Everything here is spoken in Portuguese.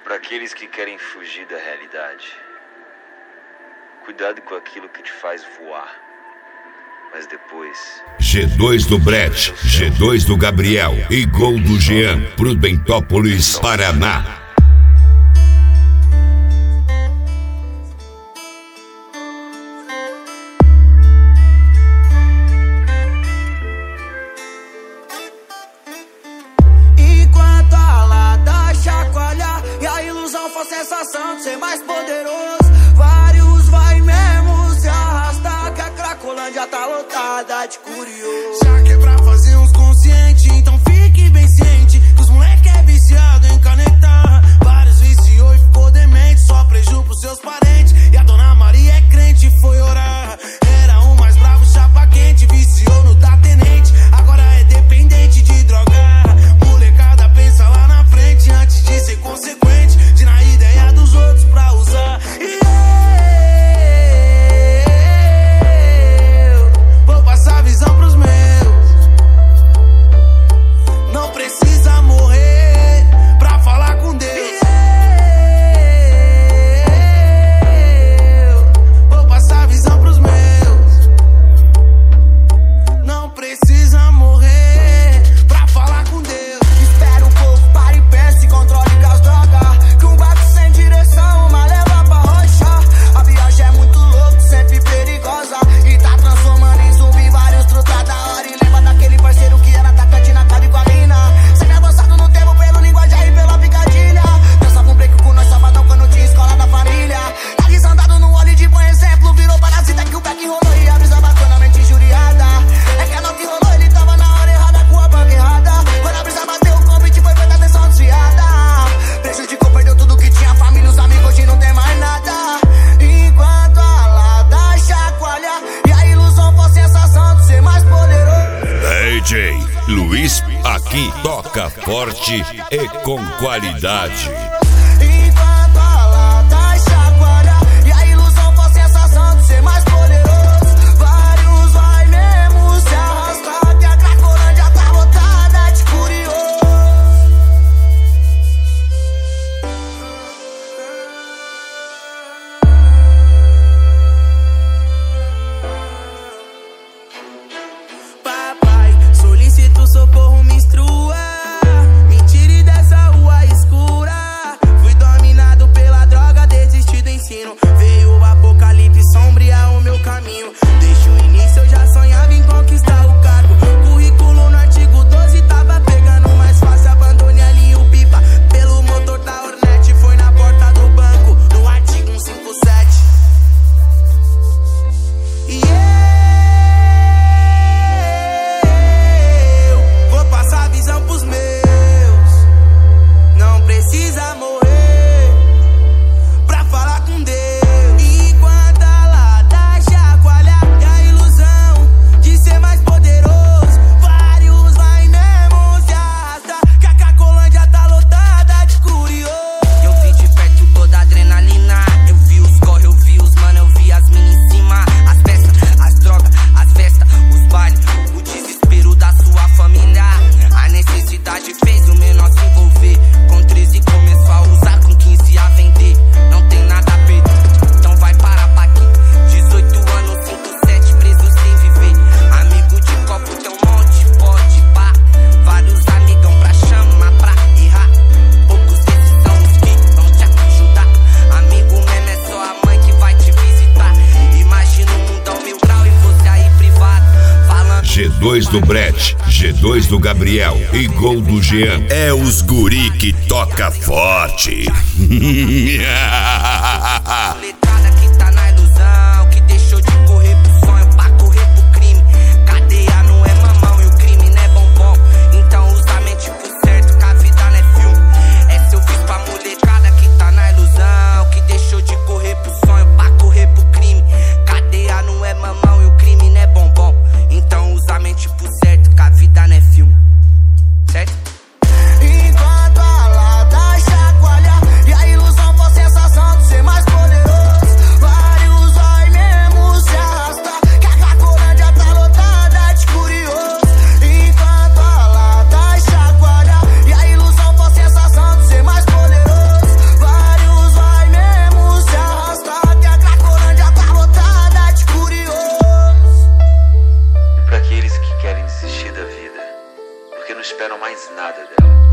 Para aqueles que querem fugir da realidade, cuidado com aquilo que te faz voar, mas depois... G2 do Brett, G2 do Gabriel e gol do Jean, Prudentópolis, Paraná. Sensação de ser mais poderoso, vários vai mesmo se arrastar, que a Cracolândia tá lotada de curioso. Já que é pra fazer uns conscientes, então fique bem ciente que os moleque é viciado em canetar. Vários viciou e ficou demente, só preju pros seus parentes. E a dona Maria é crente e foi orar. Era o mais bravo, chapa quente, viciou no da tenente, agora é dependente de drogar. Molecada pensa lá na frente antes de ser consequente, de na ideia dos outros pra usar. E eu vou passar a visão pros meus. Não precisa morrer pra falar com Deus. E eu vou passar a visão pros meus. Não precisa morrer pra falar com Deus. Espera um pouco, pare e pense, se controle com as drogas, que um barco sem direção, uma leva pra rocha. A viagem é muito louca, sempre perigosa, e tá transformando em zumbi vários truta da hora. E lembra daquele parceiro que era atacante na casa com a mina, sempre avançado no tempo pelo linguajar e pela picadilha. Dançava um break com nós sabadão quando tinha escola da família. Tá desandado no óleo de bom exemplo, virou parasita que o back rolou e a brisa bacanamente injuriada. É que a nota rolou, ele tava na hora errada com a banca errada. Quando a brisa bateu, o convite foi feita, atenção desviada. Prejudicou, perdeu tudo que tinha, família, os amigos, hoje não tem mais nada. Enquanto a lata chacoalha e a ilusão for sensação de ser mais poderoso. DJ Luiz aqui toca forte e com qualidade. Enquanto a lata chacoalha e a ilusão for sensação de ser mais poderoso, vários vai mesmo se arrastar, que a Cracolândia tá lotada de curioso. Papai, solicito socorro, me instrua, me tire dessa rua escura. Fui dominado pela droga, desisti do ensino. Veio o apocalipse sombrear o meu caminho. Desde o início eu já sonhava em conquistar o cargo. Currículo no artigo 12 tava pegando mais fácil. Abandonei ali o pipa pelo motor da Hornet. Foi na porta do banco, no artigo 157. E eu vou passar a visão pros meus. Não precisa morrer pra falar com Deus. Enquanto a lata chacoalha e a ilusão de ser mais poderoso, vários vai mesmo se arrastar, que a Cracolândia tá lotada de curioso. Eu vi de perto toda a adrenalina, eu vi os corre, eu vi os mano, eu vi as minas em cima, as festas, as drogas, as festas, os bailes, o desespero da sua família. A necessidade fez o menor se envolver. Com 13 começou a usar, com 15 a vender. Não tem nada a perder, então vai parar pra aqui. 18 anos, 5-7, preso sem viver. Amigo de copo tem um monte, pode pá. Vários amigão pra chamar, pra errar. Poucos desses são os que vão te ajudar. Amigo mesmo é só a mãe que vai te visitar. Imagina o mundão 1000 grau e você aí privado, falando. G2 do Brett, G2 do Gabriel e gol do Jean. É os guri que toca forte. Molecada que tá na ilusão, que deixou de correr pro sonho pra correr pro crime. Cadeia não é mamão e o crime não é bombom. Então usa a mente pro certo, que a vida não é filme. Essa eu fiz pra molecada que tá na ilusão, que deixou de correr pro sonho pra correr pro crime. Cadeia não é mamão e o crime não é bombom. Então usa a mente pro certo, que a vida não é filme. Certo? Enquanto a lata chacoalha e a ilusão for sensação de ser mais poderoso, esperam mais nada dela.